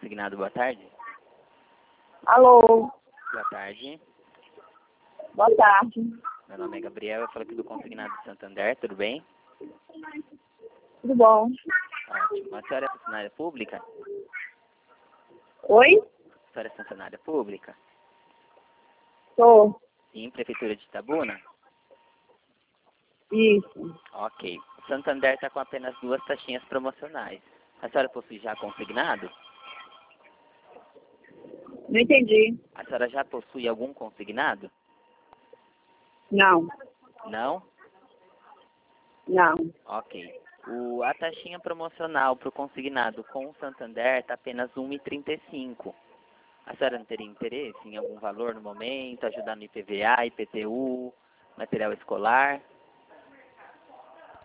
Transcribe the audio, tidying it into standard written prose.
consignado, boa tarde. Alô, Boa tarde. boa tarde. Meu nome é Gabriel, eu falo aqui do consignado de Santander, tudo bem? Tudo bom? Ótimo. A senhora é funcionária pública? Oi? A senhora é funcionária pública? Sou. Sim, Prefeitura de Itabuna? Isso. Ok. O Santander está com apenas 2 taxinhas promocionais. A senhora possui já consignado? Não entendi. A senhora já possui algum consignado? Não. Não? Não. Ok. A taxinha promocional para o consignado com o Santander está apenas R$ 1,35. A senhora não teria interesse em algum valor no momento, ajudar no IPVA, IPTU, material escolar?